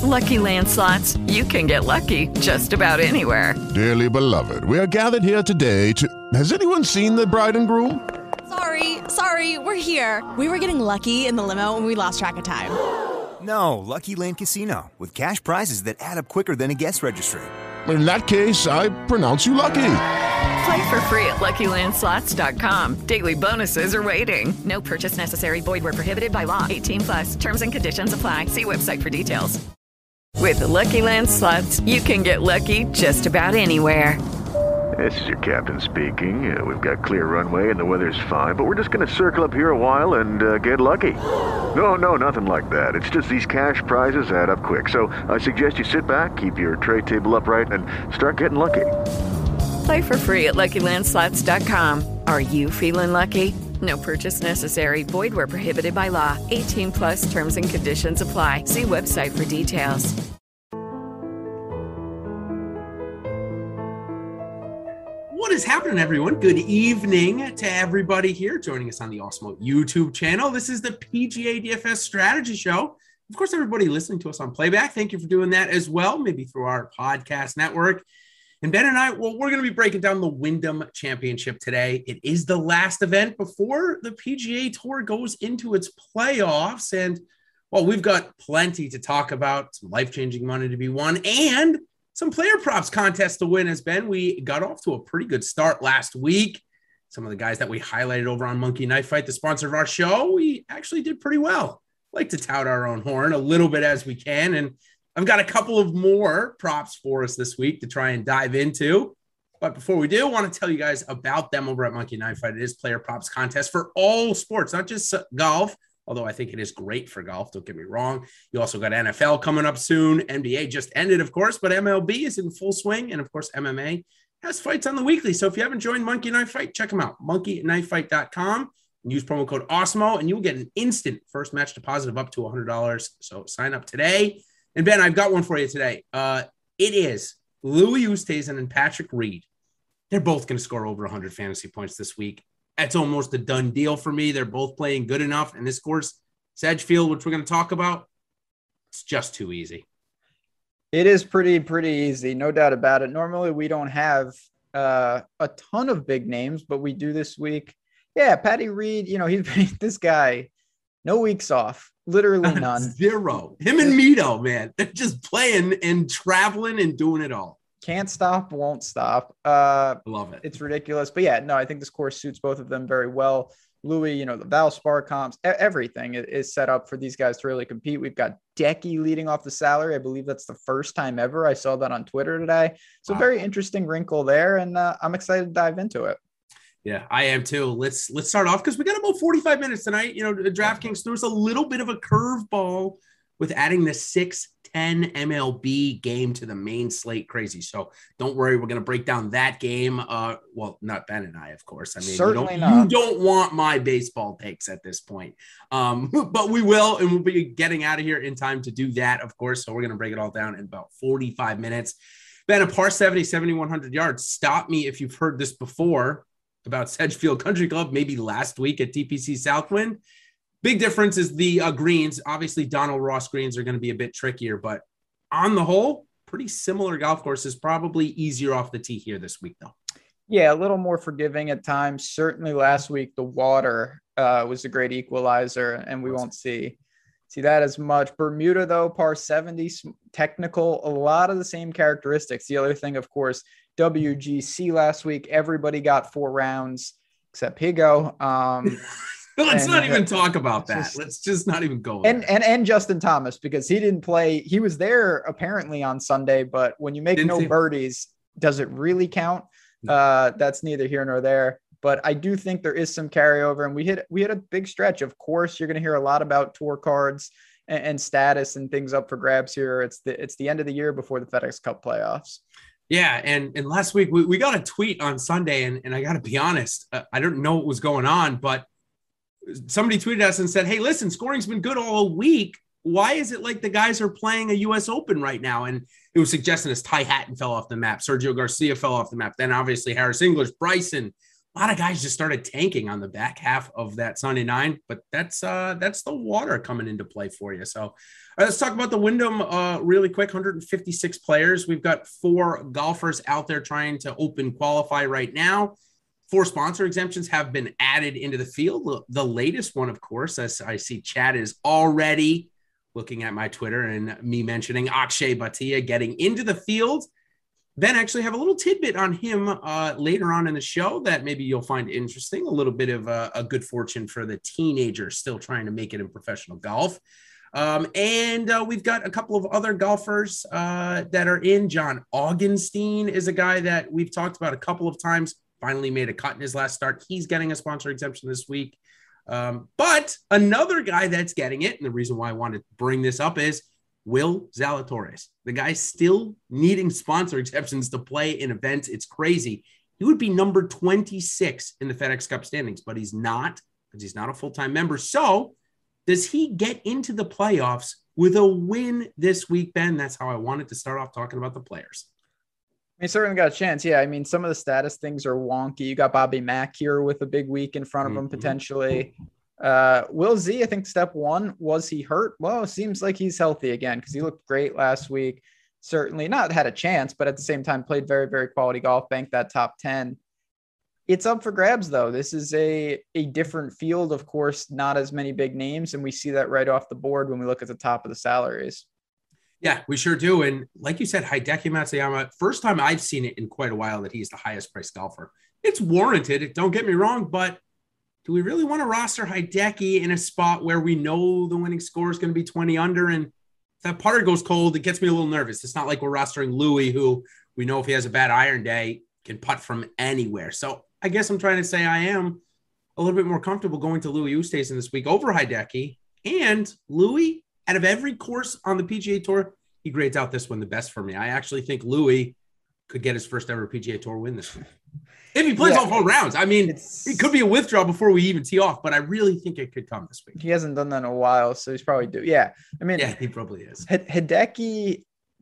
Lucky Land Slots, you can get lucky just about anywhere. Dearly beloved, we are gathered here today to... Has anyone seen the bride and groom? Sorry, we're here. We were getting lucky in the limo and we lost track of time. No, Lucky Land Casino, with cash prizes that add up quicker than a guest registry. In that case, I pronounce you lucky. Play for free at LuckyLandSlots.com. Daily bonuses are waiting. No purchase necessary. Void where prohibited by law. 18+. Terms and conditions apply. See website for details. With the Lucky Land Slots, you can get lucky just about anywhere. This is your captain speaking. We've got clear runway and the weather's fine, but we're just going to circle up here a while and get lucky. No, nothing like that. It's just these cash prizes add up quick. So I suggest you sit back, keep your tray table upright, and start getting lucky. Play for free at LuckyLandSlots.com. Are you feeling lucky? No purchase necessary. Void where prohibited by law. 18+ terms and conditions apply. See website for details. What is happening, everyone? Good evening to everybody here joining us on the Awesemo YouTube channel. This is the PGA DFS Strategy Show. Of course, everybody listening to us on playback, thank you for doing that as well, maybe through our podcast network. And Ben and I, well, we're going to be breaking down the Wyndham Championship today. It is the last event before the PGA Tour goes into its playoffs. And, well, we've got plenty to talk about, some life-changing money to be won, and some player props contests to win. As Ben, we got off to a pretty good start last week. Some of the guys that we highlighted over on Monkey Knife Fight, the sponsor of our show, we actually did pretty well. Like to tout our own horn a little bit as we can. And I've got a couple of more props for us this week to try and dive into. But before we do, I want to tell you guys about them over at Monkey Knife Fight. It is player props contest for all sports, not just golf, although I think it is great for golf. Don't get me wrong. You also got NFL coming up soon. NBA just ended, of course, but MLB is in full swing. And, of course, MMA has fights on the weekly. So if you haven't joined Monkey Knife Fight, check them out. monkeyknifefight.com. And use promo code Awesemo, and you'll get an instant first match deposit of up to $100. So sign up today. And, Ben, I've got one for you today. It is Louis Oosthuizen and Patrick Reed. They're both going to score over 100 fantasy points this week. That's almost a done deal for me. They're both playing good enough. And this course, Sedgefield, which we're going to talk about, it's just too easy. It is pretty easy, no doubt about it. Normally, we don't have a ton of big names, but we do this week. Yeah, Patty Reed, he's this guy, no weeks off, literally none. Zero. Him and Mito, man, they're just playing and traveling and doing it all. Can't stop, won't stop. Love it. It's ridiculous. But yeah, no, I think this course suits both of them very well. Louis, the Valspar comps, everything is set up for these guys to really compete. We've got Decky leading off the salary. I believe that's the first time ever. I saw that on Twitter today. So Very interesting wrinkle there, and I'm excited to dive into it. Yeah, I am too. Let's start off because we got about 45 minutes tonight. DraftKings threw us a little bit of a curveball with adding the 6-10 MLB game to the main slate. Crazy. So don't worry. We're going to break down that game. Well, not Ben and I, of course. I mean, certainly you don't want my baseball takes at this point. But we will, and we'll be getting out of here in time to do that, of course. So we're going to break it all down in about 45 minutes. Ben, a par 70, 7,100 yards. Stop me if you've heard this before about Sedgefield Country Club, maybe last week at TPC Southwind. Big difference is the greens. Obviously, Donald Ross greens are going to be a bit trickier, but on the whole, pretty similar golf courses. Probably easier off the tee here this week, though. Yeah, a little more forgiving at times. Certainly last week, the water was a great equalizer, and we won't see that as much. Bermuda, though, par 70, technical, a lot of the same characteristics. The other thing, of course, WGC last week, everybody got 4 rounds except Higo. Let's not even talk about that. Let's just not even go. And Justin Thomas, because he didn't play. He was there apparently on Sunday, but when you make birdies, does it really count? That's neither here nor there. But I do think there is some carryover, and we hit a big stretch. Of course, you're going to hear a lot about tour cards and status and things up for grabs here. It's the end of the year before the FedEx Cup playoffs. Yeah, and last week we got a tweet on Sunday, and I got to be honest, I don't know what was going on, but somebody tweeted us and said, hey, listen, scoring's been good all week. Why is it like the guys are playing a U.S. Open right now? And it was suggesting as Ty Hatton fell off the map. Sergio Garcia fell off the map. Then obviously Harris English, Bryson, a lot of guys just started tanking on the back half of that Sunday 9, but that's the water coming into play for you. So let's talk about the Wyndham really quick. 156 players. We've got 4 golfers out there trying to open qualify right now. 4 sponsor exemptions have been added into the field. The latest one, of course, as I see Chad is already looking at my Twitter and me mentioning Akshay Bhatia getting into the field. Ben actually have a little tidbit on him later on in the show that maybe you'll find interesting. A little bit of a good fortune for the teenager still trying to make it in professional golf. And we've got a couple of other golfers that are in. John Augenstein is a guy that we've talked about a couple of times, finally made a cut in his last start. He's getting a sponsor exemption this week. But another guy that's getting it, and the reason why I wanted to bring this up is Will Zalatoris. The guy's still needing sponsor exceptions to play in events. It's crazy. He would be number 26 in the FedEx Cup standings, but he's not, because he's not a full-time member. So does he get into the playoffs with a win this week, Ben? That's how I wanted to start off talking about the players. He certainly got a chance. Yeah, I mean, some of the status things are wonky. You got Bobby Mack here with a big week in front of him potentially. Will Z, I think step 1, was he hurt? Well, it seems like he's healthy again because he looked great last week. Certainly not had a chance, but at the same time played very, very quality golf, banked that top 10. It's up for grabs, though. This is a different field, of course, not as many big names, and we see that right off the board when we look at the top of the salaries. Yeah, we sure do. And like you said, Hideki Matsuyama, first time I've seen it in quite a while that he's the highest priced golfer. It's warranted, don't get me wrong, but do we really want to roster Hideki in a spot where we know the winning score is going to be 20 under? And if that putter goes cold, it gets me a little nervous. It's not like we're rostering Louis, who we know if he has a bad iron day can putt from anywhere. So I guess I'm trying to say I am a little bit more comfortable going to Louis Oosthuizen this week over Hideki. And Louis, out of every course on the PGA Tour, he grades out this one the best for me. I actually think Louis could get his first ever PGA Tour win this week. If he plays all 4 rounds. I mean, it could be a withdrawal before we even tee off, but I really think it could come this week. He hasn't done that in a while, so he's probably due. Yeah. I mean, yeah, he probably is. Hideki,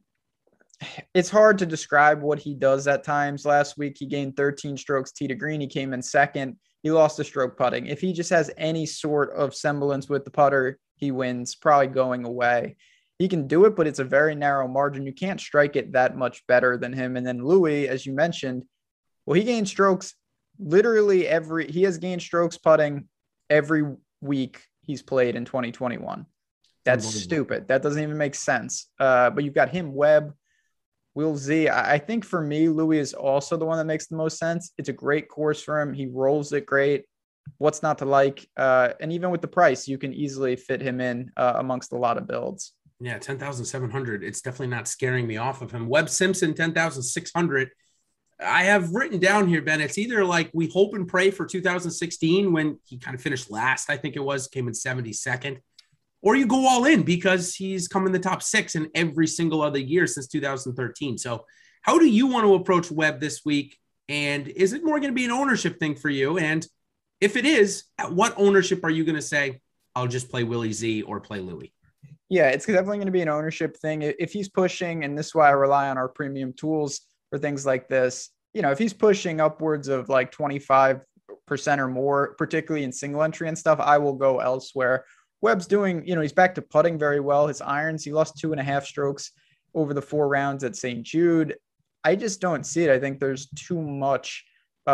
it's hard to describe what he does at times. Last week, he gained 13 strokes tee to green. He came in second. He lost the stroke putting. If he just has any sort of semblance with the putter, he wins, probably going away. He can do it, but it's a very narrow margin. You can't strike it that much better than him. And then Louis, as you mentioned, well, he gained strokes literally he has gained strokes putting every week he's played in 2021. That's stupid. That doesn't even make sense. But you've got him, Webb, Will Z. I think for me, Louis is also the one that makes the most sense. It's a great course for him. He rolls it great. What's not to like? And even with the price, you can easily fit him in amongst a lot of builds. Yeah, 10,700. It's definitely not scaring me off of him. Webb Simpson, 10,600. I have written down here, Ben, it's either like we hope and pray for 2016 when he kind of finished last, I think it was, came in 72nd, or you go all in because he's come in the top 6 in every single other year since 2013. So how do you want to approach Webb this week? And is it more going to be an ownership thing for you? And if it is, at what ownership are you going to say, I'll just play Willie Z or play Louis? Yeah, it's definitely going to be an ownership thing. If he's pushing, and this is why I rely on our premium tools for things like this, if he's pushing upwards of like 25% or more, particularly in single entry and stuff, I will go elsewhere. Webb's doing, he's back to putting very well. His irons, he lost 2.5 strokes over the 4 rounds at St. Jude. I just don't see it. I think there's too much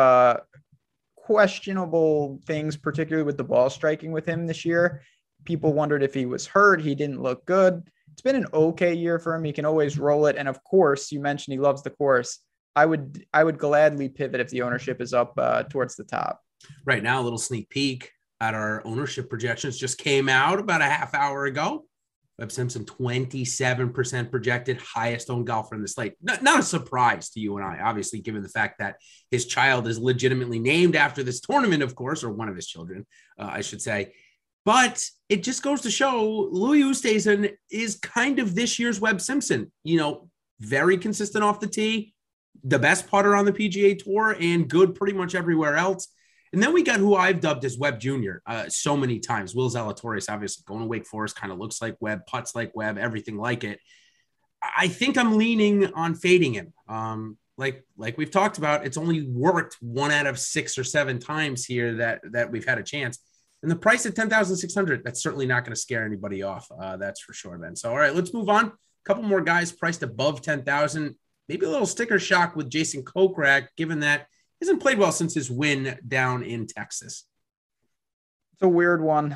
questionable things, particularly with the ball striking with him this year. People wondered if he was hurt. He didn't look good. It's been an okay year for him. He can always roll it. And of course, you mentioned he loves the course. I would gladly pivot if the ownership is up towards the top. Right now, a little sneak peek at our ownership projections just came out about a half hour ago. Webb Simpson, 27% projected, highest owned golfer in the slate. Not a surprise to you and I, obviously, given the fact that his child is legitimately named after this tournament, of course, or one of his children, I should say. But it just goes to show Louis Oosthuizen is kind of this year's Webb Simpson, very consistent off the tee, the best putter on the PGA Tour, and good pretty much everywhere else. And then we got who I've dubbed as Webb Jr. So many times. Will Zalatoris, obviously, going to Wake Forest, kind of looks like Webb, putts like Webb, everything like it. I think I'm leaning on fading him. like we've talked about, it's only worked 1 out of 6 or 7 times here that we've had a chance. And the price at 10,600, that's certainly not going to scare anybody off. That's for sure, Ben. So, all right, let's move on. A couple more guys priced above 10,000. Maybe a little sticker shock with Jason Kokrak, given that he hasn't played well since his win down in Texas. It's a weird one.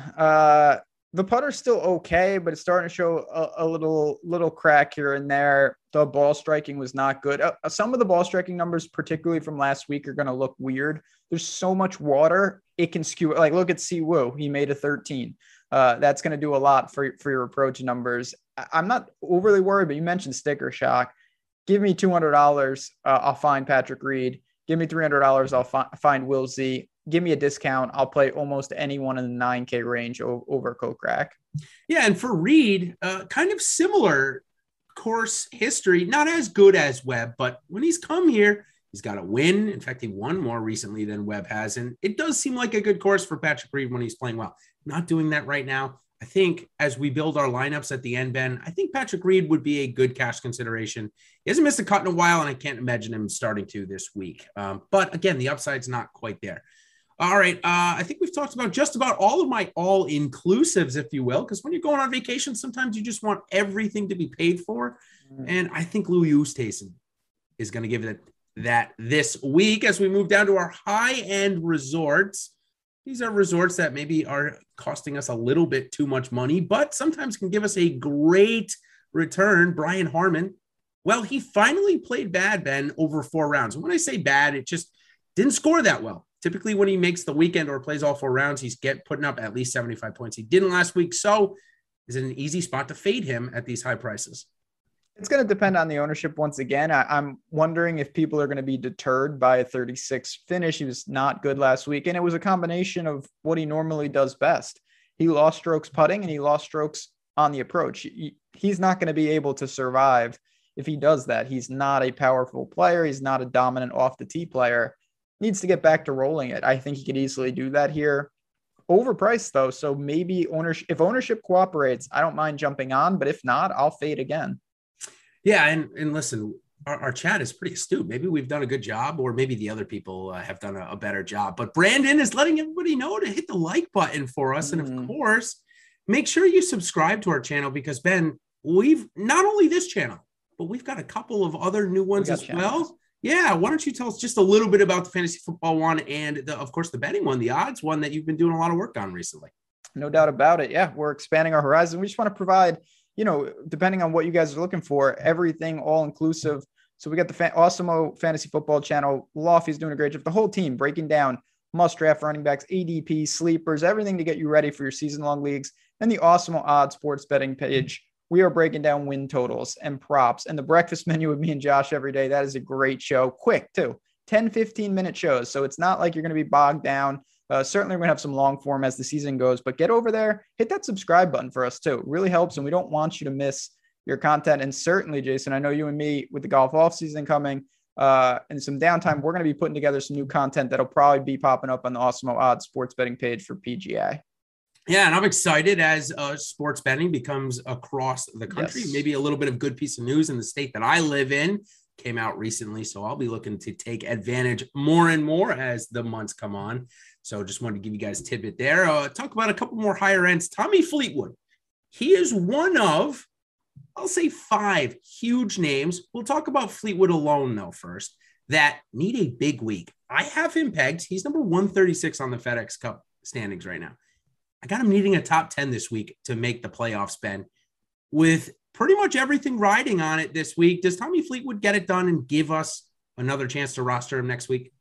The putter's still okay, but it's starting to show a little crack here and there. The ball striking was not good. Some of the ball striking numbers, particularly from last week, are going to look weird. There's so much water, it can skew. Like, look at Siwoo. He made a 13. That's going to do a lot for your approach numbers. I'm not overly worried, but you mentioned sticker shock. Give me $200. I'll find Patrick Reed. Give me $300. I'll find Will Z. Give me a discount. I'll play almost anyone in the 9K range over Kokrak. Yeah, and for Reed, kind of similar course history, not as good as Webb, but when he's come here, he's got a win. In fact, he won more recently than Webb has, and it does seem like a good course for Patrick Reed when he's playing well. Not doing that right now. I think as we build our lineups at the end, Ben, I think Patrick Reed would be a good cash consideration. He hasn't missed a cut in a while, and I can't imagine him starting to this week. But again, the upside's not quite there. All right. I think we've talked about just about all of my all-inclusives, if you will, because when you're going on vacation, sometimes you just want everything to be paid for. And I think Louis Oosthuizen is going to give it that this week as we move down to our high-end resorts. These are resorts that maybe are costing us a little bit too much money, but sometimes can give us a great return. Brian Harman, well, he finally played bad, Ben, over 4 rounds. And when I say bad, it just didn't score that well. Typically, when he makes the weekend or plays all 4 rounds, he's putting up at least 75 points. He didn't last week. So is it an easy spot to fade him at these high prices? It's going to depend on the ownership once again. I'm wondering if people are going to be deterred by a 36 finish. He was not good last week, and it was a combination of what he normally does best. He lost strokes putting, and he lost strokes on the approach. He's not going to be able to survive if he does that. He's not a powerful player. He's not a dominant off-the-tee player. Needs to get back to rolling it. I think he could easily do that here. Overpriced, though, so maybe if ownership cooperates, I don't mind jumping on, but if not, I'll fade again. Yeah, and listen, our chat is pretty astute. Maybe we've done a good job, or maybe the other people have done a better job. But Brandon is letting everybody know to hit the like button for us. And of course, make sure you subscribe to our channel because, Ben, we've not only this channel, but we've got a couple of other new ones as well. Yeah, why don't you tell us just a little bit about the fantasy football one and, of course, the betting one, the odds one that you've been doing a lot of work on recently. No doubt about it. Yeah, we're expanding our horizon. We just want to provide, depending on what you guys are looking for, everything all-inclusive. So we got the Awesemo Fantasy Football channel. Lofty's doing a great job. The whole team breaking down must-draft running backs, ADP, sleepers, everything to get you ready for your season-long leagues. And the Awesemo Odds sports betting page. We are breaking down win totals and props and the breakfast menu with me and Josh every day. That is a great show. Quick, too. 10, 15-minute shows. So it's not like you're going to be bogged down. Certainly, we're going to have some long form as the season goes. But get over there. Hit that subscribe button for us, too. It really helps, and we don't want you to miss your content. And certainly, Jason, I know you and me, with the golf offseason coming and some downtime, we're going to be putting together some new content that'll probably be popping up on the Awesemo Odds sports betting page for PGA. Yeah, and I'm excited as sports betting becomes across the country. Yes. Maybe a little bit of good piece of news in the state that I live in came out recently. So I'll be looking to take advantage more and more as the months come on. So just wanted to give you guys a tidbit there. Talk about a couple more higher ends. Tommy Fleetwood. He is one of, I'll say, 5 huge names. We'll talk about Fleetwood alone, though, first, that need a big week. I have him pegged. He's number 136 on the FedEx Cup standings right now. I got him needing a top 10 this week to make the playoffs, Ben. With pretty much everything riding on it this week, does Tommy Fleetwood get it done and give us another chance to roster him next week?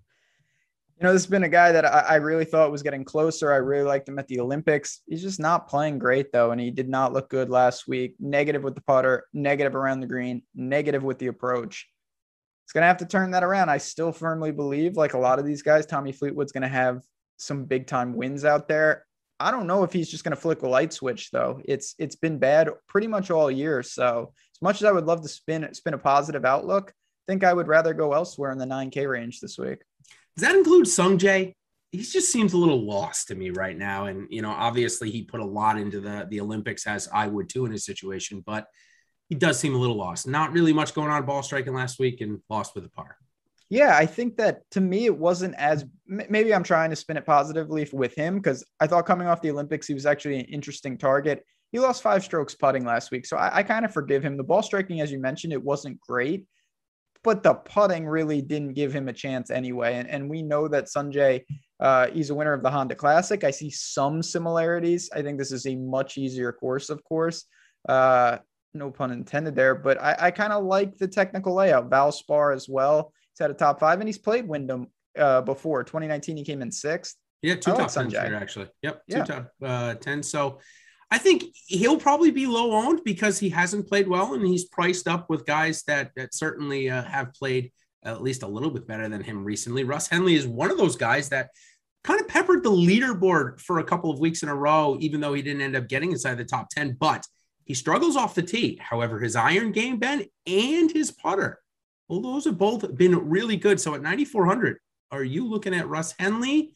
This has been a guy that I really thought was getting closer. I really liked him at the Olympics. He's just not playing great, though, and he did not look good last week. Negative with the putter, negative around the green, negative with the approach. He's going to have to turn that around. I still firmly believe, like a lot of these guys, Tommy Fleetwood's going to have some big-time wins out there. I don't know if he's just going to flick a light switch, though. It's been bad pretty much all year. So as much as I would love to spin a positive outlook, I think I would rather go elsewhere in the 9K range this week. Does that include Sung Jae? He just seems a little lost to me right now. And, obviously he put a lot into the Olympics, as I would too in his situation. But he does seem a little lost. Not really much going on ball striking last week and lost with a par. Yeah, I think that to me, it wasn't as maybe I'm trying to spin it positively with him because I thought coming off the Olympics, he was actually an interesting target. He lost 5 strokes putting last week. So I kind of forgive him. The ball striking, as you mentioned, it wasn't great, but the putting really didn't give him a chance anyway. And we know that Sungjae, he's a winner of the Honda Classic. I see some similarities. I think this is a much easier course, of course. No pun intended there, but I kind of like the technical layout. Valspar as well. He's had a top 5 and he's played Wyndham before. 2019, he came in 6th. Yeah, 2 top 10s here, actually. Yep, 2 top 10. So I think he'll probably be low owned because he hasn't played well and he's priced up with guys that certainly have played at least a little bit better than him recently. Russ Henley is one of those guys that kind of peppered the leaderboard for a couple of weeks in a row, even though he didn't end up getting inside the top 10, but he struggles off the tee. However, his iron game, Ben, and his putter, well, those have both been really good. So at 9,400, are you looking at Russ Henley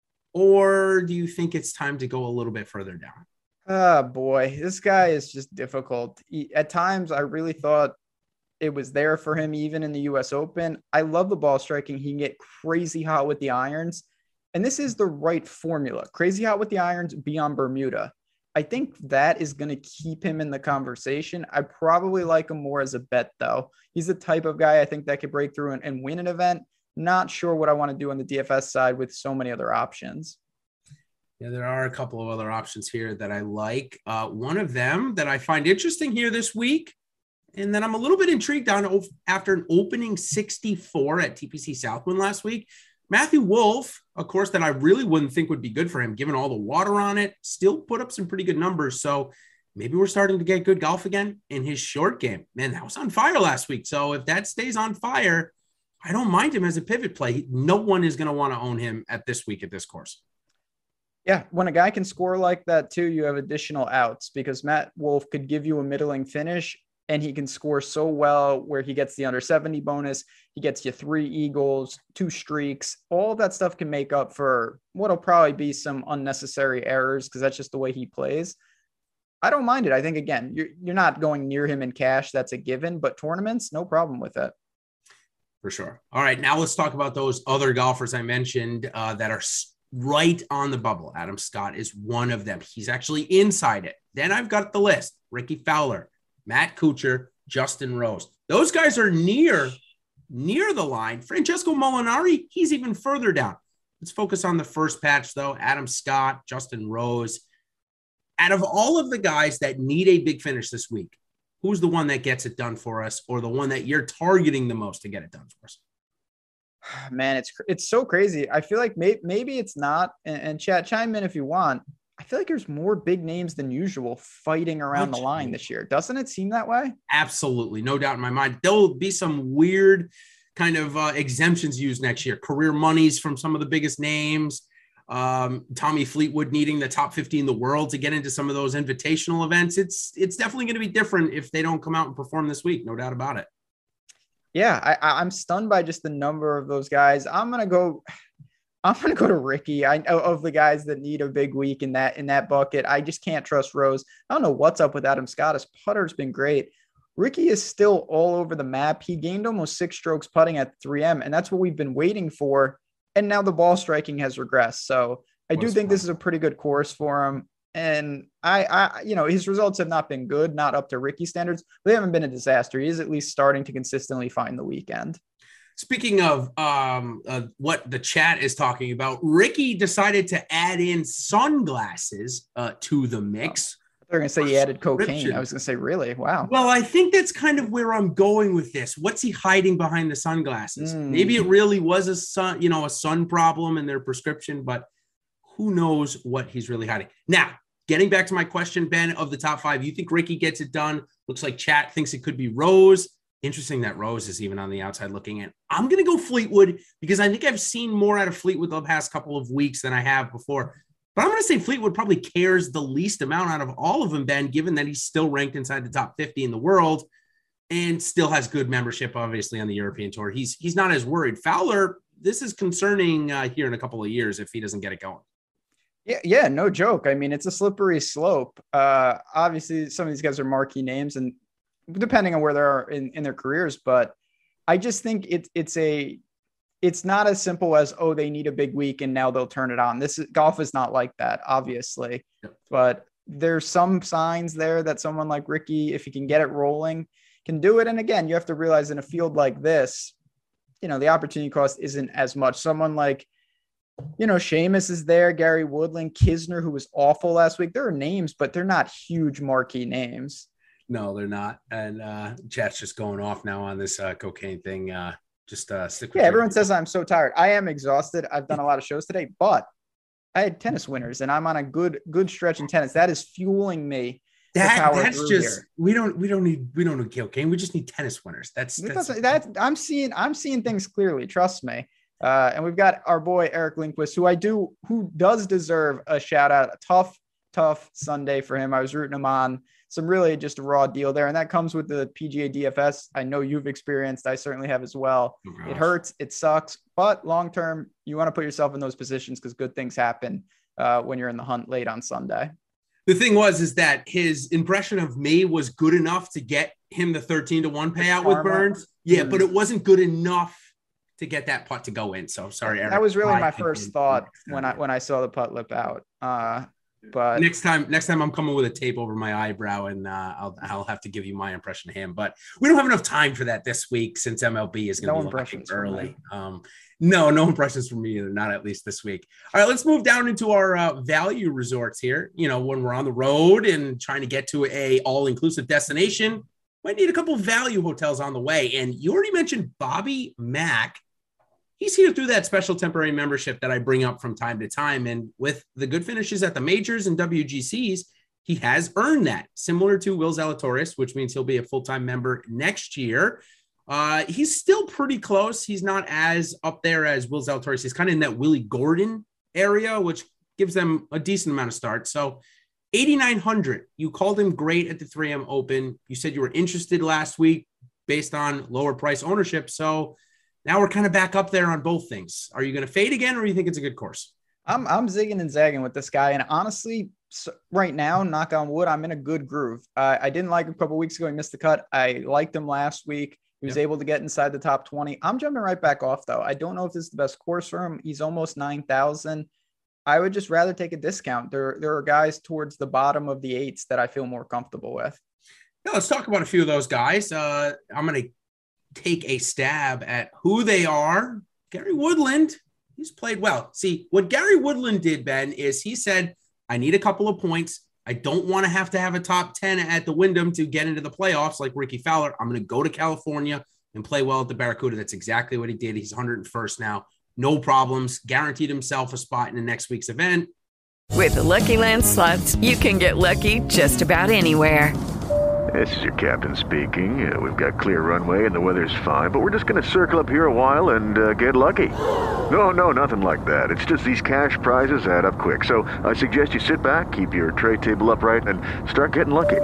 or do you think it's time to go a little bit further down? Oh boy, this guy is just difficult. At times, I really thought it was there for him, even in the US Open. I love the ball striking. He can get crazy hot with the irons. And this is the right formula. Crazy hot with the irons, be on Bermuda. I think that is going to keep him in the conversation. I probably like him more as a bet, though. He's the type of guy I think that could break through and win an event. Not sure what I want to do on the DFS side with so many other options. Yeah, there are a couple of other options here that I like. One of them that I find interesting here this week, and then I'm a little bit intrigued on after an opening 64 at TPC Southwind last week. Matthew Wolff, a course that I really wouldn't think would be good for him, given all the water on it, still put up some pretty good numbers. So maybe we're starting to get good golf again in his short game. Man, that was on fire last week. So if that stays on fire, I don't mind him as a pivot play. No one is going to want to own him at this week at this course. Yeah, when a guy can score like that too, you have additional outs because Matt Wolff could give you a middling finish and he can score so well where he gets the under 70 bonus. He gets you 3 eagles, 2 streaks. All that stuff can make up for what'll probably be some unnecessary errors because that's just the way he plays. I don't mind it. I think, again, you're not going near him in cash. That's a given, but tournaments, no problem with it. For sure. All right, now let's talk about those other golfers I mentioned that are right on the bubble. Adam Scott is one of them. He's actually inside it. Then I've got the list. Ricky Fowler, Matt Kuchar, Justin Rose. Those guys are near the line. Francesco Molinari, he's even further down. Let's focus on the first patch, though. Adam Scott, Justin Rose. Out of all of the guys that need a big finish this week, who's the one that gets it done for us or the one that you're targeting the most to get it done for us? Man, it's so crazy. I feel like maybe it's not. And chat, chime in if you want. I feel like there's more big names than usual fighting around the line this year. Doesn't it seem that way? Absolutely. No doubt in my mind. There'll be some weird kind of exemptions used next year. Career monies from some of the biggest names. Tommy Fleetwood needing the top 50 in the world to get into some of those invitational events. It's definitely going to be different if they don't come out and perform this week. No doubt about it. Yeah, I'm stunned by just the number of those guys. I'm gonna go to Ricky. I know of the guys that need a big week in that bucket. I just can't trust Rose. I don't know what's up with Adam Scott. His putter's been great. Ricky is still all over the map. He gained almost 6 strokes putting at 3M, and that's what we've been waiting for. And now the ball striking has regressed. So I do think this is a pretty good course for him. And I his results have not been good, not up to Ricky standards. They haven't been a disaster. He is at least starting to consistently find the weekend. Speaking of what the chat is talking about, Ricky decided to add in sunglasses to the mix. They're going to say he added cocaine. I was going to say, really? Wow. Well, I think that's kind of where I'm going with this. What's he hiding behind the sunglasses? Maybe it really was a sun problem in their prescription, but who knows what he's really hiding. Now, getting back to my question, Ben, of the top 5, you think Ricky gets it done? Looks like chat thinks it could be Rose. Interesting that Rose is even on the outside looking in. I'm going to go Fleetwood because I think I've seen more out of Fleetwood the past couple of weeks than I have before. But I'm going to say Fleetwood probably cares the least amount out of all of them, Ben, given that he's still ranked inside the top 50 in the world and still has good membership, obviously, on the European Tour. He's not as worried. Fowler, this is concerning here in a couple of years if he doesn't get it going. Yeah, no joke. I mean, it's a slippery slope. Obviously, some of these guys are marquee names, and depending on where they are in their careers. But I just think it's not as simple as, oh, they need a big week and now they'll turn it on. Golf is not like that, obviously. Yep. But there's some signs there that someone like Ricky, if he can get it rolling, can do it. And again, you have to realize in a field like this, the opportunity cost isn't as much. Someone like, Seamus is there, Gary Woodland, Kisner, who was awful last week. There are names, but they're not huge marquee names. No, they're not. And chat's just going off now on this cocaine thing. Stick with everyone says I'm so tired. I am exhausted. I've done a lot of shows today, but I had tennis winners and I'm on a good stretch in tennis. That is fueling me. That's just here. we don't need cocaine. We just need tennis winners. I'm seeing things clearly. Trust me. And we've got our boy Eric Lindquist, who does deserve a shout out. A tough Sunday for him. I was rooting him on. Some really just a raw deal there. And that comes with the PGA DFS. I know you've experienced. I certainly have as well. Oh, it hurts. It sucks. But long-term, you want to put yourself in those positions because good things happen when you're in the hunt late on Sunday. The thing is that his impression of me was good enough to get him the 13-1 payout with Burns. Yeah, but it wasn't good enough to get that putt to go in. So sorry, Eric. That was really my first thought when I saw the putt lip out. But next time I'm coming with a tape over my eyebrow and I'll have to give you my impression of him, but we don't have enough time for that this week since MLB is going to be looking early. No impressions from me either, not at least this week. All right, let's move down into our value resorts here. When we're on the road and trying to get to a all-inclusive destination, might need a couple of value hotels on the way. And you already mentioned Bobby Mack. He's here through that special temporary membership that I bring up from time to time. And with the good finishes at the majors and WGCs, he has earned that, similar to Will Zalatoris, which means he'll be a full-time member next year. He's still pretty close. He's not as up there as Will Zalatoris. He's kind of in that Willie Gordon area, which gives them a decent amount of start. So 8,900, you called him great at the 3M Open. You said you were interested last week based on lower price ownership. So now we're kind of back up there on both things. Are you going to fade again, or do you think it's a good course? I'm zigging and zagging with this guy. And honestly, right now, knock on wood, I'm in a good groove. I didn't like him a couple of weeks ago. He missed the cut. I liked him last week. He was able to get inside the top 20. I'm jumping right back off, though. I don't know if this is the best course for him. He's almost 9,000. I would just rather take a discount. There are guys towards the bottom of the eights that I feel more comfortable with. Yeah, let's talk about a few of those guys. I'm going to take a stab at who they are. Gary Woodland, he's played well. See, what Gary Woodland did, Ben, is he said, I need a couple of points. I don't want to have a top 10 at the Wyndham to get into the playoffs like Ricky Fowler. I'm going to go to California and play well at the Barracuda. That's exactly what he did. He's 101st now. No problems. Guaranteed himself a spot in the next week's event. With the Lucky Land Slots, you can get lucky just about anywhere. This is your captain speaking. We've got clear runway and the weather's fine, but we're just going to circle up here a while and get lucky. No, nothing like that. It's just these cash prizes add up quick. So I suggest you sit back, keep your tray table upright, and start getting lucky.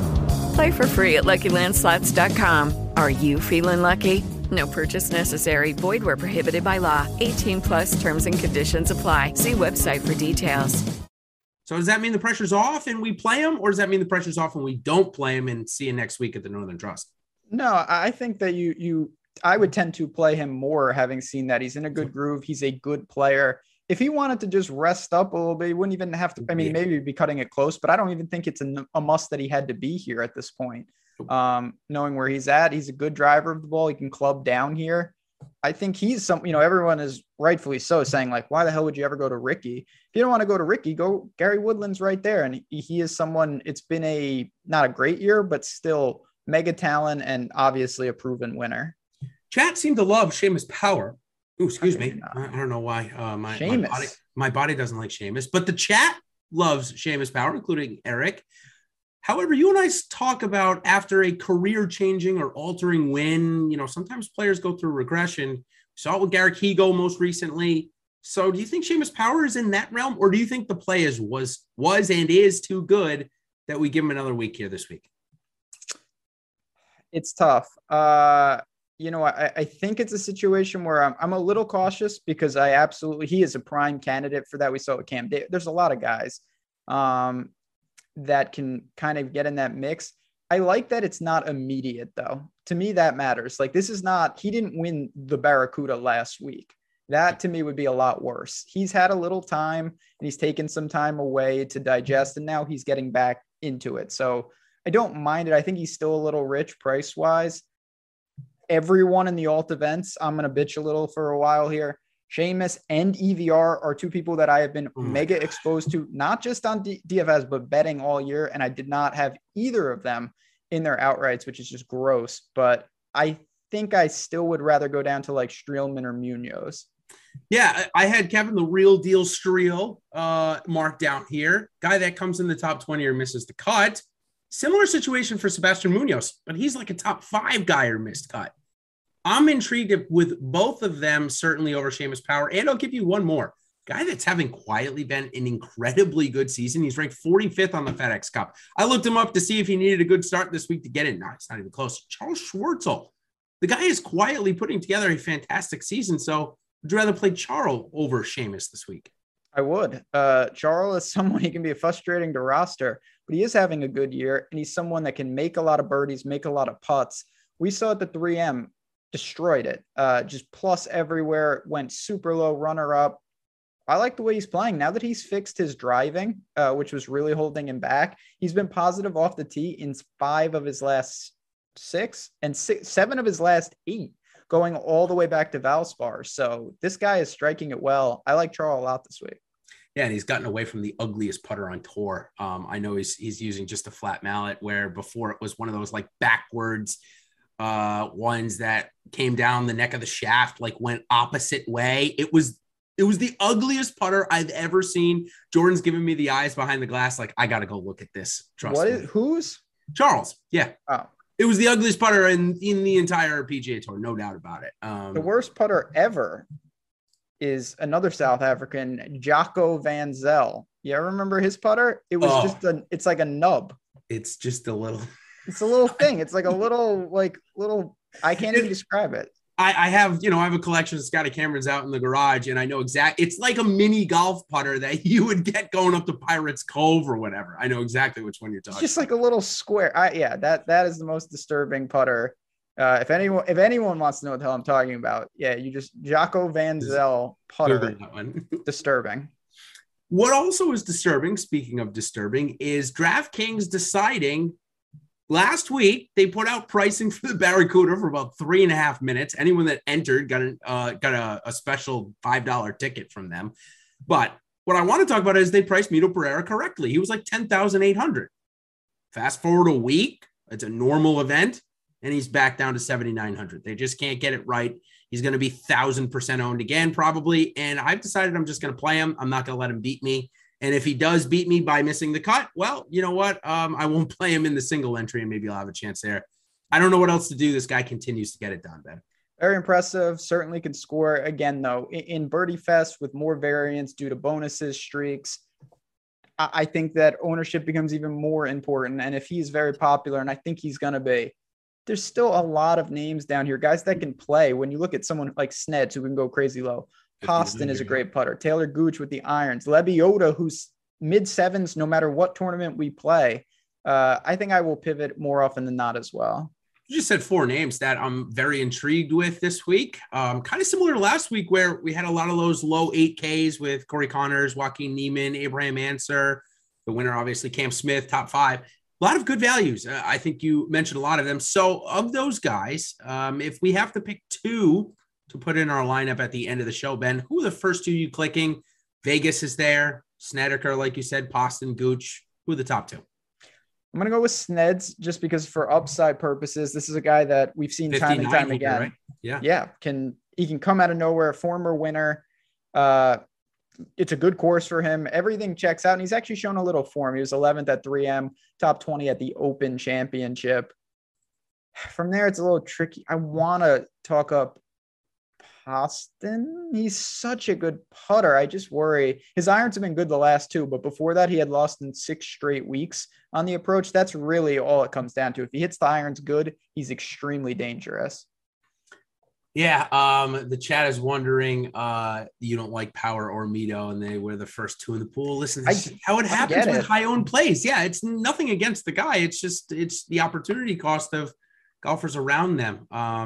Play for free at LuckyLandSlots.com. Are you feeling lucky? No purchase necessary. Void where prohibited by law. 18+ terms and conditions apply. See website for details. So does that mean the pressure's off and we play him, or does that mean the pressure's off and we don't play him and see you next week at the Northern Trust? No, I think that I would tend to play him more, having seen that he's in a good groove. He's a good player. If he wanted to just rest up a little bit, he wouldn't even have to. I mean, maybe he'd be cutting it close, but I don't even think it's a must that he had to be here at this point. Knowing where he's at, he's a good driver of the ball. He can club down here. I think he's everyone is rightfully so saying, like, why the hell would you ever go to Ricky? If you don't want to go to Ricky, go Gary Woodland's right there. And he is someone, it's been not a great year, but still mega talent and obviously a proven winner. Chat seemed to love Seamus Power. Ooh, excuse me. I don't know why my body doesn't like Seamus, but the chat loves Seamus Power, including Eric. However, you and I talk about after a career-changing or altering win, sometimes players go through regression. We saw it with Garrick Higgo most recently. So do you think Seamus Power is in that realm, or do you think the play was and is too good that we give him another week here this week? It's tough. I think it's a situation where I'm a little cautious because he is a prime candidate for that. We saw it with Cam Davis. There's a lot of guys that can kind of get in that mix. I like that it's not immediate, though. To me, that matters. Like, this is not, he didn't win the Barracuda last week. That to me would be a lot worse. He's had a little time and he's taken some time away to digest, and now he's getting back into it. So I don't mind it. I think he's still a little rich price wise. Everyone in the alt events, I'm going to bitch a little for a while here. Seamus and EVR are two people that I have been mega exposed to, not just on DFS, but betting all year. And I did not have either of them in their outrights, which is just gross. But I think I still would rather go down to like Streelman or Munoz. Yeah, I had Kevin the Real Deal Streel marked down here. Guy that comes in the top 20 or misses the cut. Similar situation for Sebastian Munoz, but he's like a top 5 guy or missed cut. I'm intrigued with both of them, certainly over Seamus Power. And I'll give you one more. Guy that's having quietly been an incredibly good season. He's ranked 45th on the FedEx Cup. I looked him up to see if he needed a good start this week to get in. No, it's not even close. Charles Schwartzel. The guy is quietly putting together a fantastic season. So would you rather play Charles over Seamus this week? I would. Charles is someone he can be frustrating to roster, but he is having a good year, and he's someone that can make a lot of birdies, make a lot of putts. We saw at the 3M, destroyed it. Just plus everywhere, went super low, runner up. I like the way he's playing now that he's fixed his driving, which was really holding him back. He's been positive off the tee in 5 of his last 6 and 7 of his last 8, going all the way back to Valspar. So this guy is striking it well. I like Charles a lot this week. Yeah, and he's gotten away from the ugliest putter on tour. I know he's using just a flat mallet, where before it was one of those like backwards ones that came down the neck of the shaft, like went opposite way. It was the ugliest putter I've ever seen. Jordan's giving me the eyes behind the glass. Like, I got to go look at this. Trust me. Who's? Charles. Yeah. Oh. It was the ugliest putter in the entire PGA Tour. No doubt about it. The worst putter ever is another South African, Jocko Van Zel. You ever remember his putter? It was it's like a nub. It's just a little. It's a little thing. It's like a little, I can't even describe it. I have a collection of Scotty Camerons out in the garage, and I know it's like a mini golf putter that you would get going up to Pirates Cove or whatever. I know exactly which one you're talking about. It's just like a little square. That is the most disturbing putter. If anyone wants to know what the hell I'm talking about, you just Jocko Van Zel putter. That one. Disturbing. What also is disturbing, speaking of disturbing, is DraftKings deciding. Last week, they put out pricing for the Barracuda for about 3.5 minutes. Anyone that entered got a special $5 ticket from them. But what I want to talk about is they priced Mito Pereira correctly. He was like $10,800. Fast forward a week, it's a normal event, and he's back down to $7,900. They just can't get it right. He's going to be 1,000% owned again, probably. And I've decided I'm just going to play him. I'm not going to let him beat me. And if he does beat me by missing the cut, well, you know what? I won't play him in the single entry, and maybe I'll have a chance there. I don't know what else to do. This guy continues to get it done, Ben. Very impressive. Certainly can score again, though, in Birdie Fest with more variance due to bonuses, streaks. I think that ownership becomes even more important. And if he's very popular, and I think he's going to be, there's still a lot of names down here, guys that can play. When you look at someone like Sneds, who can go crazy low, Poston is a great putter. Taylor Gooch with the irons. Lebioda, who's mid-7s no matter what tournament we play. I think I will pivot more often than not as well. You just said 4 names that I'm very intrigued with this week. Kind of similar to last week, where we had a lot of those low 8Ks with Corey Connors, Joaquin Niemann, Abraham Answer. The winner, obviously, Cam Smith, top 5. A lot of good values. I think you mentioned a lot of them. So of those guys, if we have to pick 2 to put in our lineup at the end of the show, Ben, who are the first 2 you clicking? Vegas is there. Snedeker, like you said, Poston, Gooch. Who are the top 2? I'm going to go with Sneds just because for upside purposes, this is a guy that we've seen time and time again. Right? Yeah. He can come out of nowhere, former winner. It's a good course for him. Everything checks out, and he's actually shown a little form. He was 11th at 3M, top 20 at the Open Championship. From there, it's a little tricky. I want to talk up Poston. He's such a good putter. I just worry. His irons have been good the last 2, but before that, he had lost in 6 straight weeks on the approach. That's really all it comes down to. If he hits the irons good, he's extremely dangerous. Yeah, the chat is wondering, you don't like Power or Mito, and they were the first two in the pool. Listen, this is how it happens with high-owned plays. Yeah, it's nothing against the guy. It's the opportunity cost of golfers around them.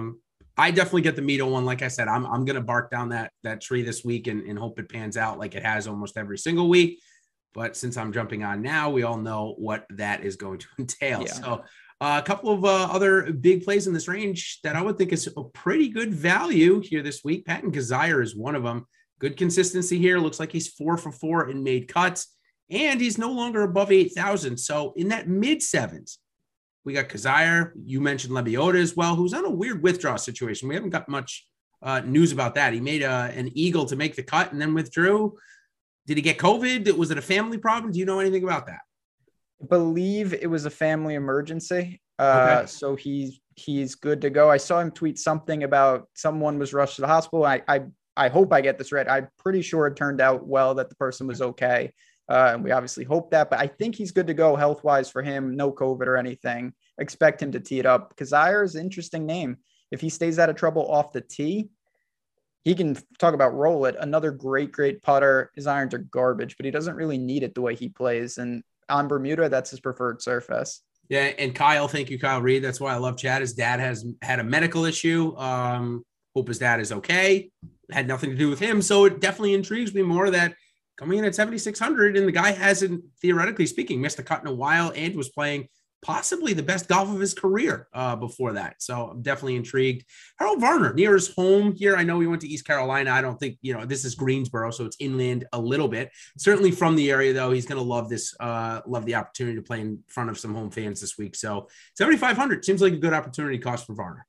I definitely get the Mito one. Like I said, I'm gonna bark down that tree this week and hope it pans out like it has almost every single week. But since I'm jumping on now, we all know what that is going to entail. Yeah. So a couple of other big plays in this range that I would think is a pretty good value here this week. Patton Kizzire is one of them. Good consistency here. Looks like he's 4 for 4 in made cuts, and he's no longer above 8,000. So in that mid sevens, we got Kizzire. You mentioned Lebioda as well, who's on a weird withdrawal situation. We haven't got much news about that. He made an eagle to make the cut and then withdrew. Did he get COVID? Was it a family problem? Do you know anything about that? I believe it was a family emergency. Okay. So he's good to go. I saw him tweet something about someone was rushed to the hospital. I hope I get this right. I'm pretty sure it turned out well, that the person was okay. And we obviously hope that, but I think he's good to go health-wise for him. No COVID or anything. Expect him to tee it up. Kizzire is an interesting name. If he stays out of trouble off the tee, he can talk about roll it. Another great putter. His irons are garbage, but he doesn't really need it the way he plays. And on Bermuda, that's his preferred surface. Yeah, and Kyle, thank you, Kyle Reed. That's why I love Chad. His dad has had a medical issue. Hope his dad is okay. Had nothing to do with him. So it definitely intrigues me more that coming in at 7,600, and the guy hasn't, theoretically speaking, missed a cut in a while and was playing possibly the best golf of his career before that. So I'm definitely intrigued. Harold Varner, near his home here. I know he went to East Carolina. I don't think, this is Greensboro, so it's inland a little bit. Certainly from the area, though, he's going to love this, love the opportunity to play in front of some home fans this week. So 7,500 seems like a good opportunity cost for Varner.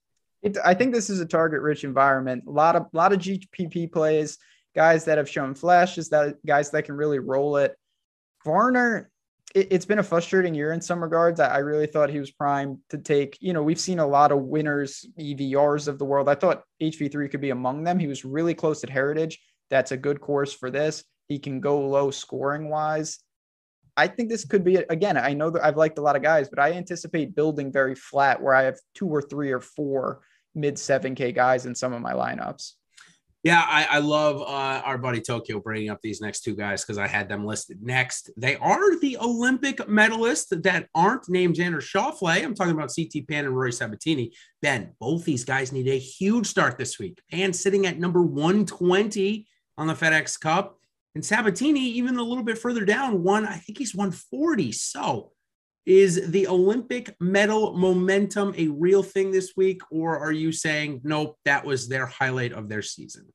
I think this is a target-rich environment. A lot of GPP plays, guys that have shown flashes, guys that can really roll it. Varner, it's been a frustrating year in some regards. I really thought he was primed to take, we've seen a lot of winners, EVRs of the world. I thought HV3 could be among them. He was really close at Heritage. That's a good course for this. He can go low scoring wise. I think this could be, again, I know that I've liked a lot of guys, but I anticipate building very flat where I have 2 or 3 or 4 mid 7K guys in some of my lineups. Yeah, I love our buddy Tokyo bringing up these next two guys because I had them listed next. They are the Olympic medalists that aren't named Xander Schauffele. I'm talking about CT Pan and Rory Sabatini. Ben, both these guys need a huge start this week. Pan sitting at number 120 on the FedEx Cup. And Sabatini, even a little bit further down, I think he's 140. So is the Olympic medal momentum a real thing this week? Or are you saying, nope, that was their highlight of their season?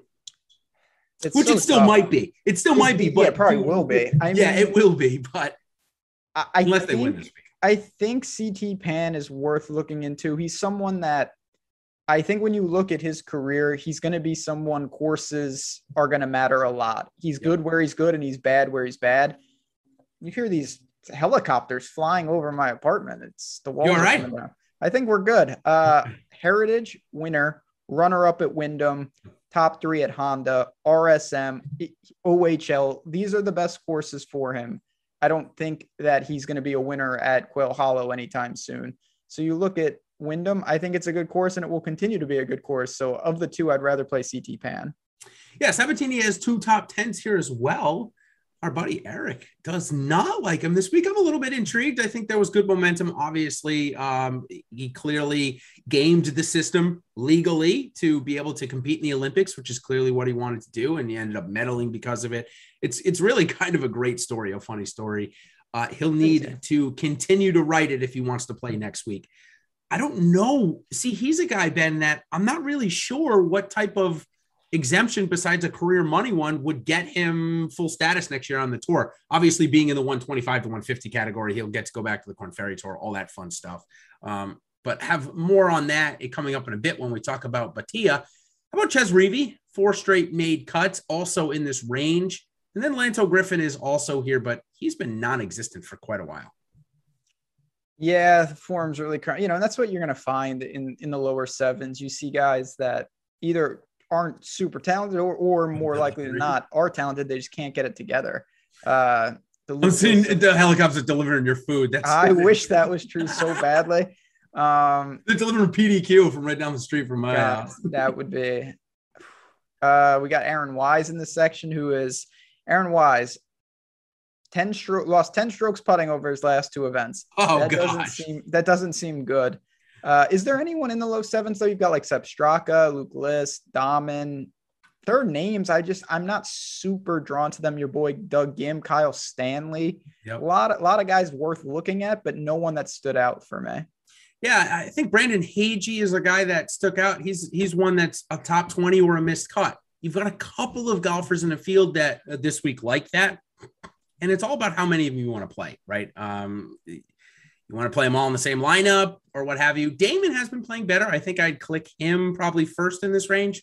Which it still might be. It still might be, but it probably will be. It will be, but unless they win this week. I think CT Pan is worth looking into. He's someone that I think when you look at his career, he's going to be someone courses are going to matter a lot. He's good where he's good and he's bad where he's bad. You hear these helicopters flying over my apartment. It's the walls. You're right. I think we're good. Heritage winner, runner up at Wyndham, top 3 at Honda, RSM, OHL. These are the best courses for him. I don't think that he's going to be a winner at Quail Hollow anytime soon. So you look at Wyndham, I think it's a good course and it will continue to be a good course. So of the two, I'd rather play CT Pan. Yeah, Sabatini has 2 top 10s here as well. Our buddy Eric does not like him this week. I'm a little bit intrigued. I think there was good momentum. Obviously, he clearly gamed the system legally to be able to compete in the Olympics, which is clearly what he wanted to do. And he ended up medaling because of it. It's really kind of a great story, a funny story. He'll need to continue to write it if he wants to play next week. I don't know. See, he's a guy, Ben, that I'm not really sure what type of exemption besides a career money one would get him full status next year on the tour. Obviously, being in the 125 to 150 category, he'll get to go back to the Korn Ferry Tour, all that fun stuff. But have more on that coming up in a bit when we talk about Batia. How about Ches Reavie? 4 straight made cuts, also in this range. And then Lanto Griffin is also here, but he's been non-existent for quite a while. Yeah, the form's really, and that's what you're going to find in the lower sevens. You see guys that either aren't super talented or more likely than not are talented. They just can't get it together. I'm seeing the helicopters delivering your food. I wish that was true so badly. They're delivering PDQ from right down the street from my house. That would be. We got Aaron Wise in this section, who is Aaron Wise. Lost 10 strokes putting over his last 2 events. Oh, that doesn't seem good. Is there anyone in the low sevens though? You've got like Sepp Straka, Luke List, Dahmen. Their names, I'm not super drawn to them. Your boy Doug Gim, Kyle Stanley. Yep. A lot of guys worth looking at, but no one that stood out for me. Yeah, I think Brandon Hagee is a guy that stuck out. He's one that's a top 20 or a missed cut. You've got a couple of golfers in the field that this week like that. And it's all about how many of you want to play, right? You want to play them all in the same lineup or what have you. Damon has been playing better. I think I'd click him probably first in this range.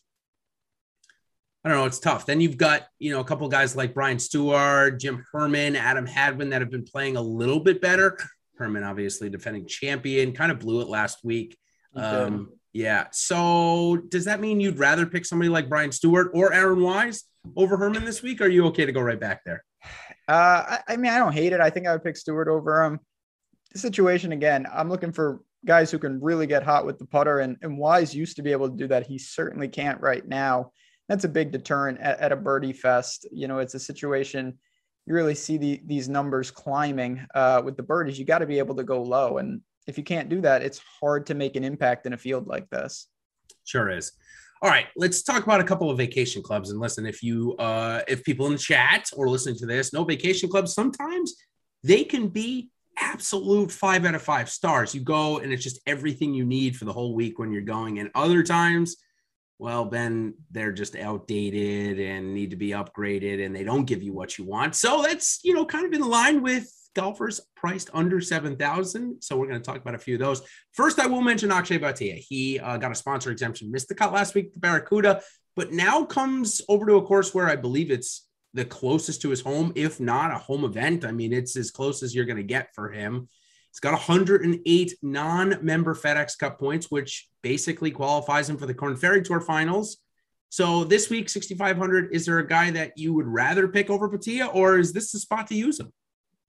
I don't know. It's tough. Then you've got, a couple of guys like Brian Stewart, Jim Herman, Adam Hadwin that have been playing a little bit better. Herman, obviously defending champion, kind of blew it last week. Yeah. So does that mean you'd rather pick somebody like Brian Stewart or Aaron Wise over Herman this week? Or are you okay to go right back there? I mean, I don't hate it. I think I would pick Stewart over him. The situation, again, I'm looking for guys who can really get hot with the putter, and Wise used to be able to do that. He certainly can't right now. That's a big deterrent at a birdie fest. It's a situation you really see these numbers climbing with the birdies. You got to be able to go low. And if you can't do that, it's hard to make an impact in a field like this. Sure is. All right, let's talk about a couple of vacation clubs. And listen, if people in the chat or listening to this know vacation clubs, sometimes they can be absolute 5 out of 5 stars. You go and it's just everything you need for the whole week when you're going. And other times, well, then they're just outdated and need to be upgraded and they don't give you what you want. So that's, kind of in line with golfers priced under 7,000. So we're going to talk about a few of those. First, I will mention Akshay Bhatia. He got a sponsor exemption, missed the cut last week, the Barracuda, but now comes over to a course where I believe it's the closest to his home, if not a home event. I mean, it's as close as you're going to get for him. He's got 108 non-member FedEx Cup points, which basically qualifies him for the Korn Ferry Tour finals. So this week, 6,500, is there a guy that you would rather pick over Bhatia, or is this the spot to use him?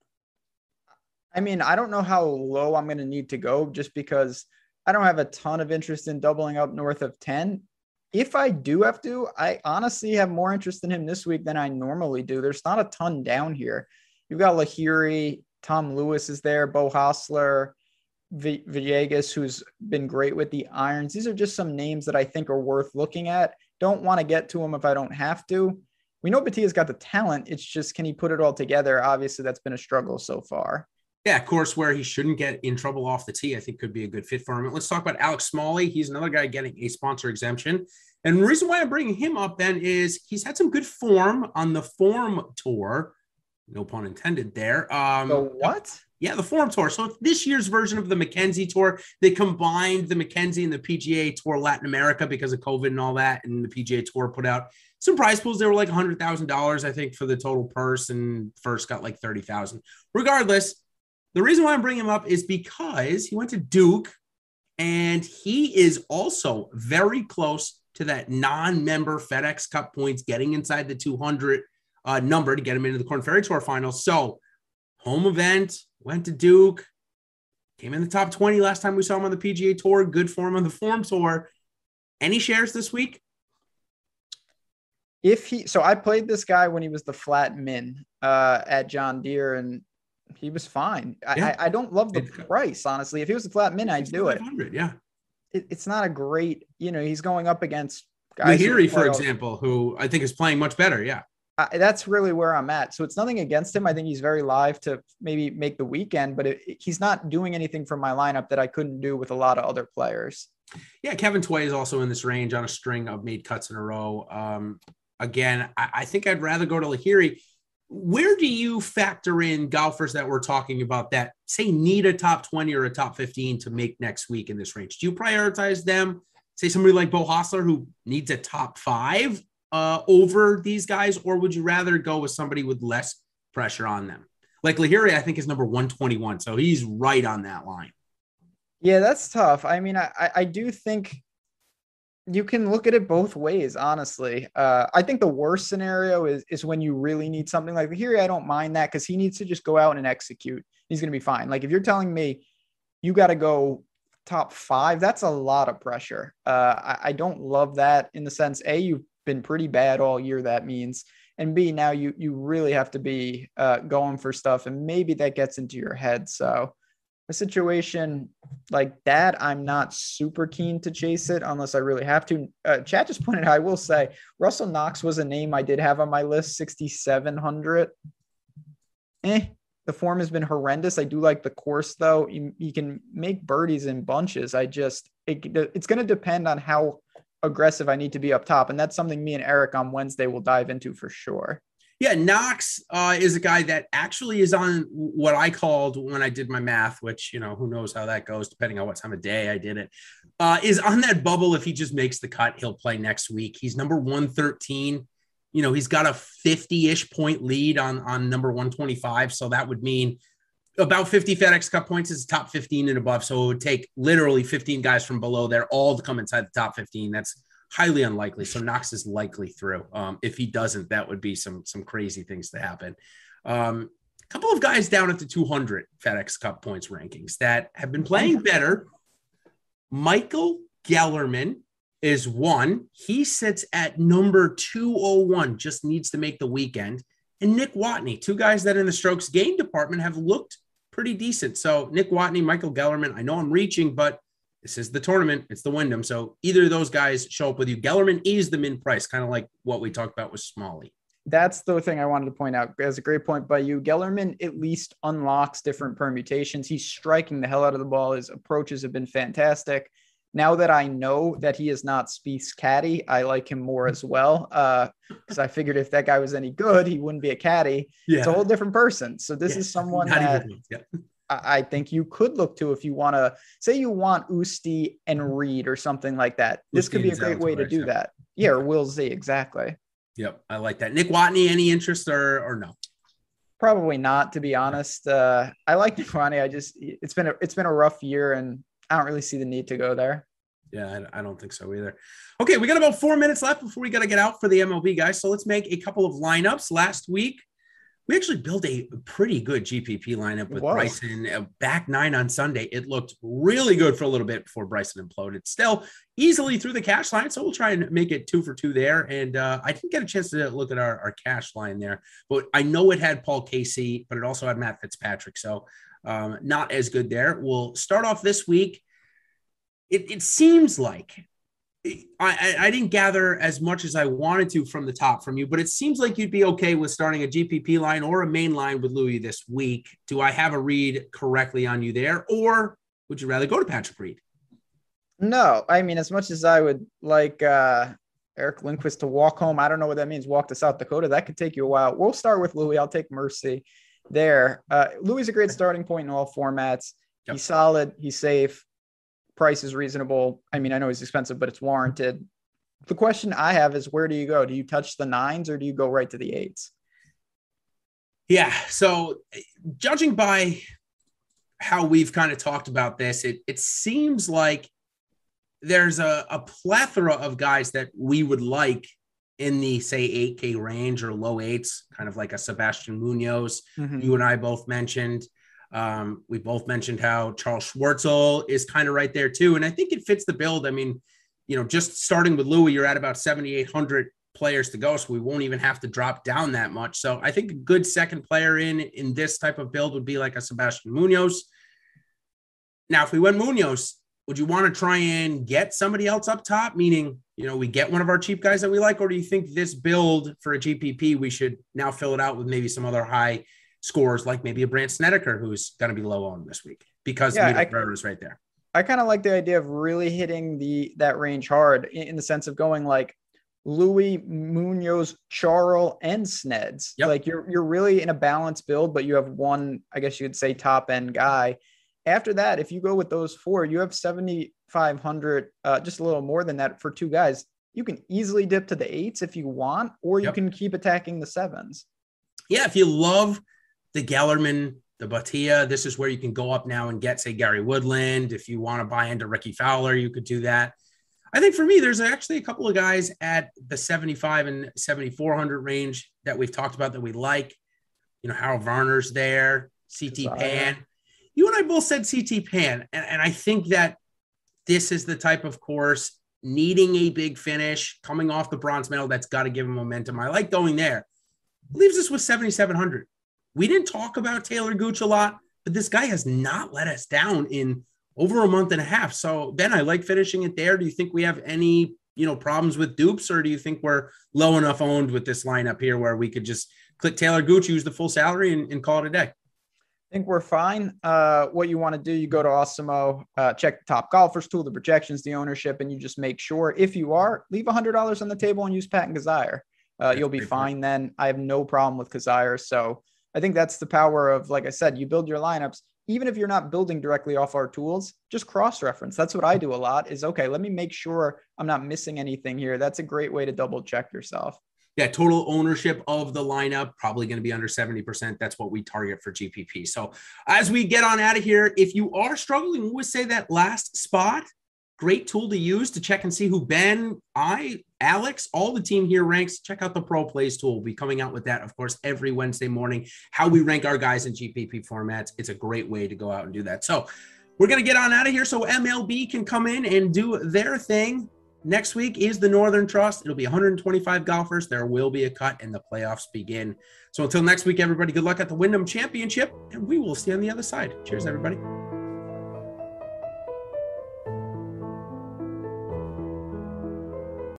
I mean, I don't know how low I'm going to need to go just because I don't have a ton of interest in doubling up north of 10. If I do have to, I honestly have more interest in him this week than I normally do. There's not a ton down here. You've got Lahiri, Tom Lewis is there, Bo Hostler, Villegas, who's been great with the irons. These are just some names that I think are worth looking at. Don't want to get to them if I don't have to. We know Bhatia's got the talent. It's just, can he put it all together? Obviously, that's been a struggle so far. Yeah, of course, where he shouldn't get in trouble off the tee, I think could be a good fit for him. Let's talk about Alex Smalley. He's another guy getting a sponsor exemption. And the reason why I'm bringing him up then is he's had some good form on the Forum Tour. No pun intended there. The what? Yeah, the Forum Tour. So this year's version of the Mackenzie Tour, they combined the Mackenzie and the PGA Tour Latin America because of COVID and all that. And the PGA Tour put out some prize pools. They were like $100,000, I think, for the total purse, and first got like $30,000. Regardless, the reason why I'm bringing him up is because he went to Duke, and he is also very close to that non-member FedEx Cup points, getting inside the 200 number to get him into the Korn Ferry Tour finals. So home event, went to Duke, came in the top 20 last time we saw him on the PGA Tour, good form on the Forum Tour. Any shares this week? So I played this guy when he was the flat min at John Deere, and he was fine. Yeah. I don't love the price, honestly. If he was a flat min, I'd do it. Yeah. It's not a great, he's going up against guys. Lahiri, for example, who I think is playing much better. Yeah. That's really where I'm at. So it's nothing against him. I think he's very live to maybe make the weekend, but he's not doing anything from my lineup that I couldn't do with a lot of other players. Yeah. Kevin Tway is also in this range on a string of made cuts in a row. Again, I think I'd rather go to Lahiri. Where do you factor in golfers that we're talking about that say need a top 20 or a top 15 to make next week in this range? Do you prioritize them? Say somebody like Bo Hostler who needs a top 5 over these guys, or would you rather go with somebody with less pressure on them? Like Lahiri, I think is number 121. So he's right on that line. Yeah, that's tough. I mean, I do think you can look at it both ways, honestly. I think the worst scenario is when you really need something like Lahiri. I don't mind that because he needs to just go out and execute. He's going to be fine. Like if you're telling me you got to go top 5, that's a lot of pressure. I don't love that in the sense, A, you've been pretty bad all year, that means, and B, now you really have to be going for stuff, and maybe that gets into your head. So a situation like that, I'm not super keen to chase it unless I really have to. Chat just pointed out, I will say, Russell Knox was a name I did have on my list, 6,700. The form has been horrendous. I do like the course, though. You can make birdies in bunches. It's going to depend on how aggressive I need to be up top. And that's something me and Eric on Wednesday will dive into for sure. Yeah, Knox is a guy that actually is on what I called, when I did my math, which, who knows how that goes, depending on what time of day I did it, is on that bubble. If he just makes the cut, he'll play next week. He's number 113. He's got a 50-ish point lead on number 125. So that would mean about 50 FedEx Cup points is top 15 and above. So it would take literally 15 guys from below there all to come inside the top 15. That's highly unlikely. So Knox is likely through. If he doesn't, that would be some crazy things to happen. A couple of guys down at the 200 FedEx Cup points rankings that have been playing better. Michael Gellerman is one. He sits at number 201, just needs to make the weekend. And Nick Watney, two guys that in the strokes gain department have looked pretty decent. So Nick Watney, Michael Gellerman, I know I'm reaching, but this is the tournament. It's the Wyndham. So either of those guys show up with you. Gellerman is the min price, kind of like what we talked about with Smalley. That's the thing I wanted to point out. That's a great point by you. Gellerman at least unlocks different permutations. He's striking the hell out of the ball. His approaches have been fantastic. Now that I know that he is not Spieth's caddy, I like him more as well. Because I figured if that guy was any good, he wouldn't be a caddy. Yeah. It's a whole different person. So this is someone that I think you could look to if you want to say you want Usti and Reed or something like that. This could be a great way to do that. Yeah, or Will Z, exactly. Yep, I like that. Nick Watney, any interest or no? Probably not, to be honest. I like Nick Watney. It's been a rough year, and I don't really see the need to go there. Yeah, I don't think so either. Okay, we got about 4 minutes left before we got to get out for the MLB, guys. So let's make a couple of lineups. Last week, we actually built a pretty good GPP lineup with Bryson back 9 on Sunday. It looked really good for a little bit before Bryson imploded. Still easily through the cash line, so we'll try and make it 2 for 2 there. And I didn't get a chance to look at our cash line there, but I know it had Paul Casey, but it also had Matt Fitzpatrick. So not as good there. We'll start off this week. It seems like I didn't gather as much as I wanted to from the top from you, but it seems like you'd be okay with starting a GPP line or a main line with Louis this week. Do I have a read correctly on you there, or would you rather go to Patrick Reed? No, I mean, as much as I would like Eric Lindquist to walk home, I don't know what that means, walk to South Dakota. That could take you a while. We'll start with Louis. I'll take Mercy there. Louis is a great starting point in all formats. Yep. He's solid. He's safe. Price is reasonable. I mean, I know he's expensive, but it's warranted. The question I have is, where do you go? Do you touch the 9s or do you go right to the 8s? Yeah. So judging by how we've kind of talked about this, it seems like there's a plethora of guys that we would like in the, say, 8K range or low 8s, kind of like a Sebastian Munoz. Mm-hmm. You and I both mentioned. We both mentioned how Charles Schwartzel is kind of right there too. And I think it fits the build. I mean, just starting with Louis, you're at about 7,800 players to go. So we won't even have to drop down that much. So I think a good second player in this type of build would be like a Sebastian Munoz. Now, if we went Munoz, would you want to try and get somebody else up top? Meaning, we get one of our cheap guys that we like, or do you think this build for a GPP, we should now fill it out with maybe some other high scores, like maybe a Brandt Snedeker, who's going to be low on this week because Mito is right there. I kind of like the idea of really hitting that range hard in the sense of going like Louis, Munoz, Charles, and Sneds. Yep. Like you're really in a balanced build, but you have one, I guess you could say, top end guy. After that, if you go with those 4, you have 7,500, just a little more than that for 2 guys. You can easily dip to the 8s if you want, or you can keep attacking the 7s. Yeah, if you love the Gellerman, the Bhatia, this is where you can go up now and get, say, Gary Woodland. If you want to buy into Ricky Fowler, you could do that. I think for me, there's actually a couple of guys at the 75 and 7,400 range that we've talked about that we like. Harold Varner's there, CT Pan. You and I both said CT Pan, and I think that this is the type of course needing a big finish, coming off the bronze medal, that's got to give him momentum. I like going there. Leaves us with 7,700. We didn't talk about Taylor Gooch a lot, but this guy has not let us down in over a month and a half. So Ben, I like finishing it there. Do you think we have any, problems with dupes, or do you think we're low enough owned with this lineup here where we could just click Taylor Gooch, use the full salary and call it a day? I think we're fine. What you want to do, you go to Awesemo, check the top golfers tool, the projections, the ownership, and you just make sure, if you are, leave $100 on the table and use Patton Kizzire. You'll be fine then. I have no problem with Kizzire. So I think that's the power of, like I said, you build your lineups. Even if you're not building directly off our tools, just cross-reference. That's what I do a lot is, okay, let me make sure I'm not missing anything here. That's a great way to double check yourself. Yeah, total ownership of the lineup, probably going to be under 70%. That's what we target for GPP. So as we get on out of here, if you are struggling with, say, that last spot, great tool to use to check and see who Ben, Alex, all the team here ranks. Check out the Pro Plays tool. We'll be coming out with that, of course, every Wednesday morning, how we rank our guys in GPP formats. It's a great way to go out and do that. So we're going to get on out of here so MLB can come in and do their thing. Next week is the Northern Trust. It'll be 125 golfers. There will be a cut and the playoffs begin. So until next week, everybody, good luck at the Wyndham Championship, and we will see you on the other side. Cheers, everybody.